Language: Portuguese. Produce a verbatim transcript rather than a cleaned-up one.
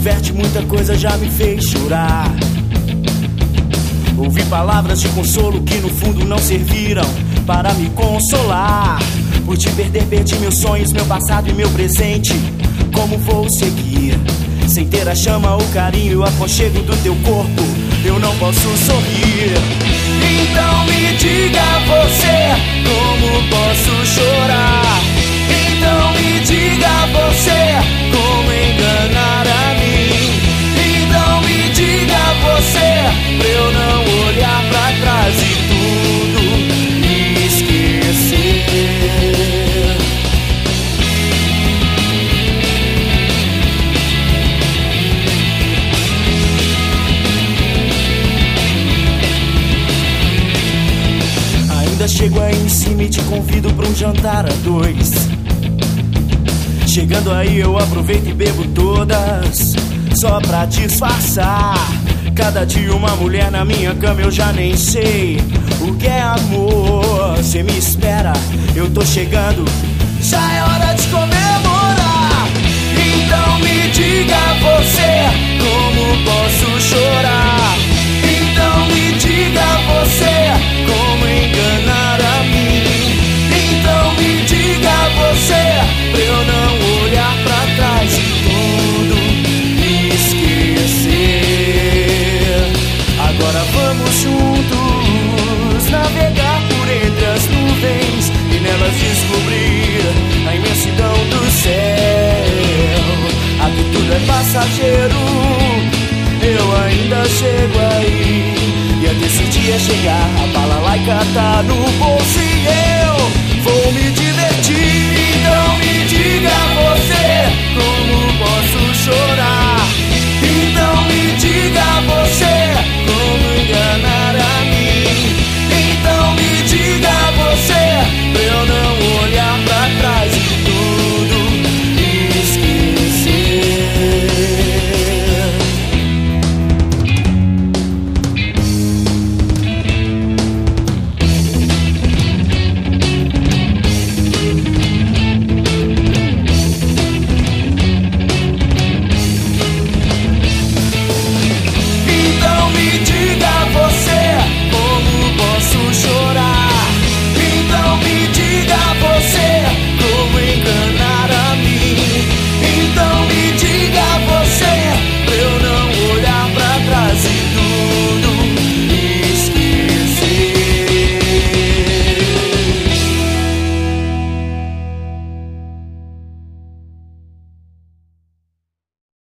diverte, muita coisa já me fez chorar. Ouvi palavras de consolo que no fundo não serviram para me consolar. Por te perder, perdi meus sonhos, meu passado e meu presente. Como vou seguir? Sem ter a chama, o carinho e o aconchego do teu corpo, eu não posso sorrir. Então me diga você, como posso chorar? Então me diga você, como enganar a mim? Então me diga você, pra eu não olhar pra trás e tudo me esquecer. Ainda chego aí em cima e te convido pra um jantar a dois. Chegando aí eu aproveito e bebo todas, só pra disfarçar. Cada dia uma mulher na minha cama, eu já nem sei o que é amor. Cê me espera, eu tô chegando, já é hora de comemorar. Então me diga você, como posso chorar? Então me diga você, como enganar a mim? Então me diga você, pra eu não olhar pra trás e tudo me esquecer. Agora vamos juntos navegar por entre as nuvens e nelas descobrir a imensidão do céu. Aqui tudo é passageiro, eu ainda chego aí. E até esse dia chegar, a balalaica tá no bolso e eu